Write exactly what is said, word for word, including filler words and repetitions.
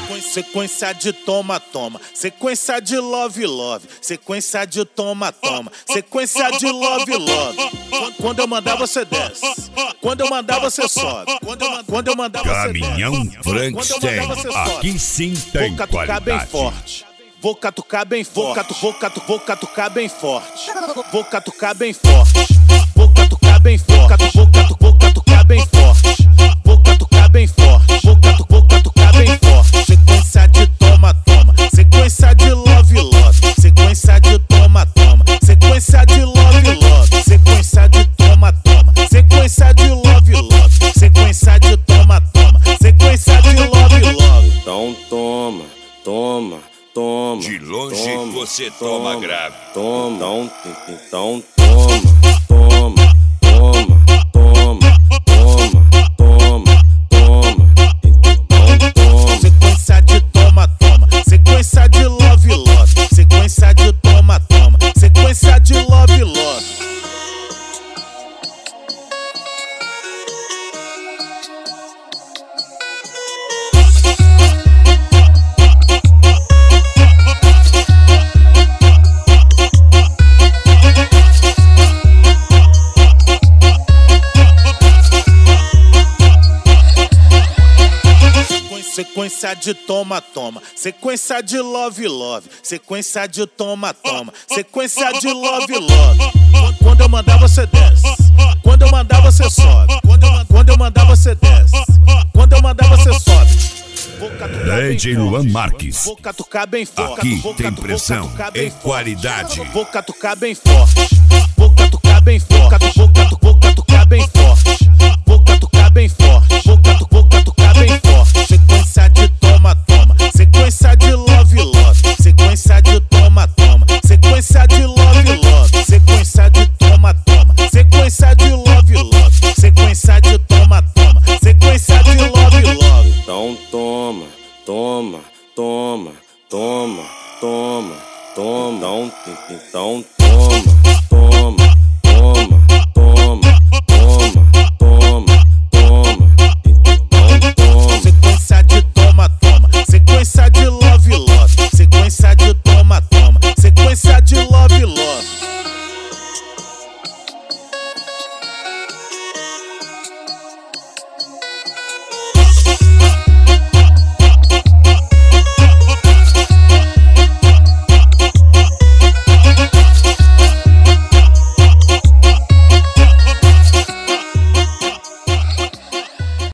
Sequência de toma, toma, sequência de love, love, sequência de toma, toma, sequência de love, love. Quando eu mandar você desce, quando eu mandar você sobe, quando eu mandar você desce. Caminhão Frankenstein, aqui sim tem vou catucar qualidade. bem forte. Vou catucar bem forte, vou, catu, vou catucar bem forte, vou catucar bem forte, vou catucar bem forte, vou, catu, vou catucar bem forte, vou catucar bem forte, vou, catu, vou catucar bem forte. Sequência de toma, toma, sequência de love, love, sequência de toma, toma, sequência de love, love, sequência de toma, toma, sequência de love, love, sequência de toma, toma, sequência de love, love. Então toma, toma. Toma, de longe toma, você toma, toma grave. Toma, então, então toma, toma, toma, toma, toma, toma, toma, então toma. Sequência de toma, toma, sequência de love, love, sequência de toma, toma, sequência de love, love. Sequência de toma, toma, sequência de love, love, sequência de toma, toma, sequência de love, love. Quando eu mandar você desce, quando eu mandar você sobe, quando eu mandar você desce, quando eu mandar você sobe. D J Luan Marques, vou catucar bem forte, aqui vou tem catu, pressão vou catucar e bem qualidade. forte. Vou catucar bem forte, vou catucar bem forte, vou catu, vou catucar bem forte, vou catucar bem forte, vou catu, vou catucar bem forte. Sequência de toma, toma, sequência de love, love, sequência de toma, toma, sequência de love, love, sequência de toma, toma, sequência de love, love, sequência de toma, toma, sequência de love, love. Então toma, toma, toma, toma, toma, toma, então, então toma.